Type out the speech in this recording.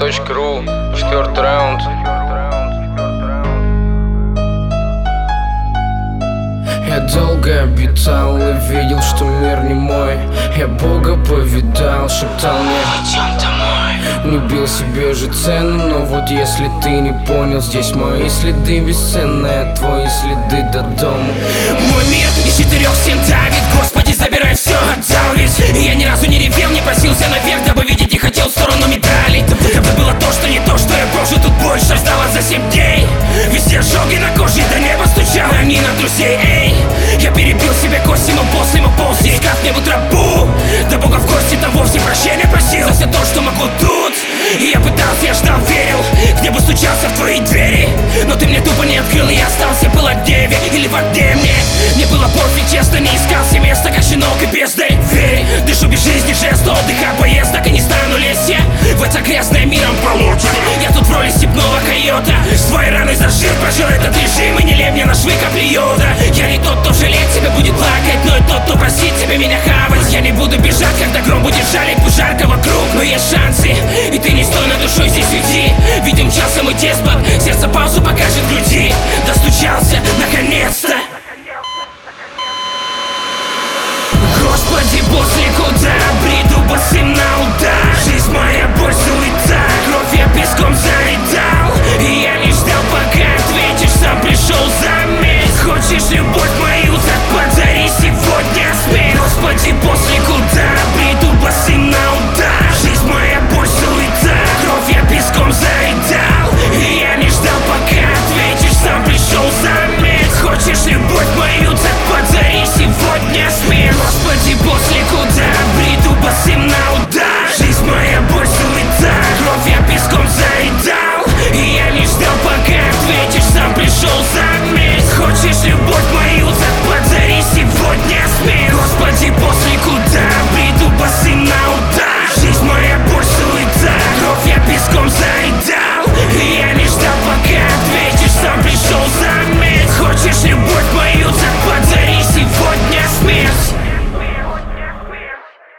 Альянс.ру, 4-й раунд. Я долго обитал и видел, что мир не мой. Я Бога повидал, шептал мне: пойдем домой. Любил себе же цену, но вот если ты не понял, здесь мои следы бесценные, твои следы до дома. Мой мир из 4-7 давит, Господи, забирай все, отдал ведь. И я ни разу не ревел, не просился наверх, дабы видеть не хотел сторону медалей. Дабы было то, что не то, что я прожил тут больше, ждала за 7 дней. Везде ожоги на коже, до неба стучала мина друзей, эй. Я перебил себе кости, но после мы полз, искав небу тропу. До Бога в гости, там вовсе прощения просил за все то, что могу тут. И я пытался, я ждал, верил, к небу стучался в твои двери. Но ты мне тупо не открыл, и я остался, был о гневе или в огне мне. Мне было пофиг, честно, не искал себе места, как щенок и бездарь. Верь, дышу без жизни, жест, отдыха, поездок, и не стану лезть я в это грязное миром полотен. Я тут в роли степного койота, с твоей раной зажил, прожил этот режим, и не лей мне на швы капли йода. Я не тот, кто жалеть тебя будет плакать, но и тот, кто просит тебя меня хавать. Я не буду бежать, когда гром будет жалить, пусть жарко вокруг, но есть шансы, и ты не стой над душой здесь уйди. Видим часом и деспот, сердце паузу покажет в груди. Достучался, наконец-то.